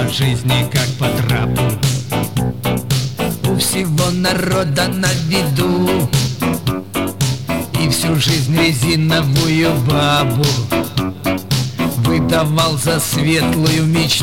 жизни как по трапу. У всего народа на виду, и всю жизнь резиновую бабу выдавал за светлую мечту.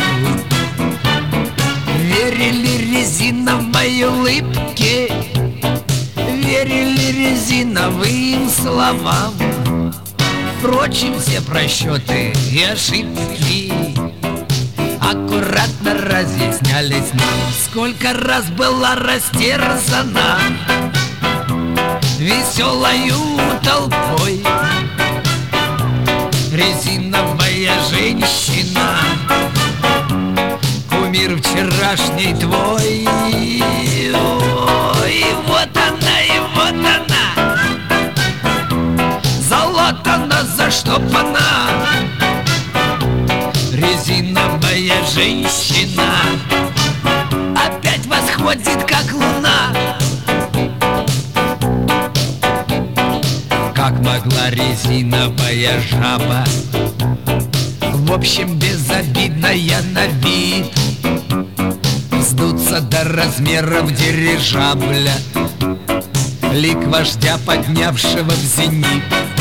Верили резиновой улыбке, верили резиновым словам. Впрочем, все просчеты и ошибки аккуратно разъяснялись нам. Сколько раз была растерзана веселою толпой резиновая женщина, кумир вчерашний твой. И вот она, и вот она, залатана, заштопана, резиновая женщина опять восходит, как луна. Как могла резиновая жаба, в общем безобидная на вид, сдуться до размеров дирижабля, лик вождя, поднявшего в зенит,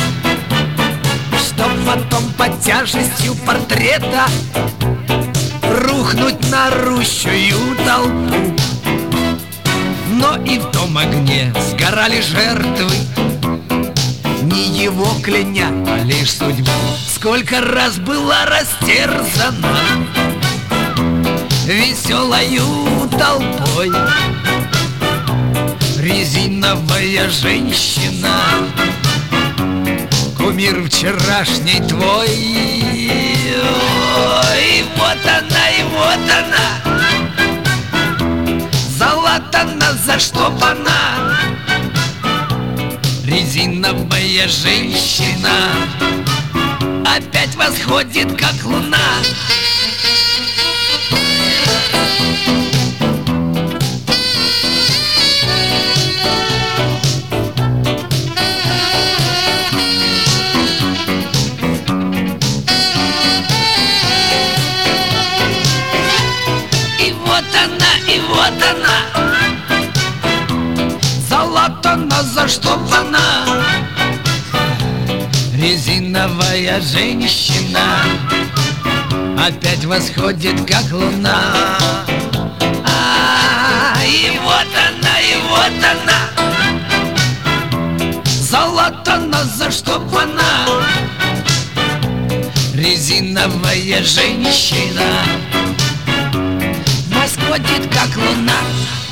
чтоб потом под тяжестью портрета рухнуть на рущую толпу. Но и в том огне сгорали жертвы, не его кляня, а лишь судьбу. Сколько раз была растерзана веселою толпой резиновая женщина, кумир вчерашний твой. И вот она, и вот она, залатана, заштопана, резиновая женщина опять восходит, как луна. И вот она, и вот она, залатана, заштопана, резиновая женщина опять восходит, как луна. И вот она, и вот она, залатана, заштопана, резиновая женщина восходит, как луна.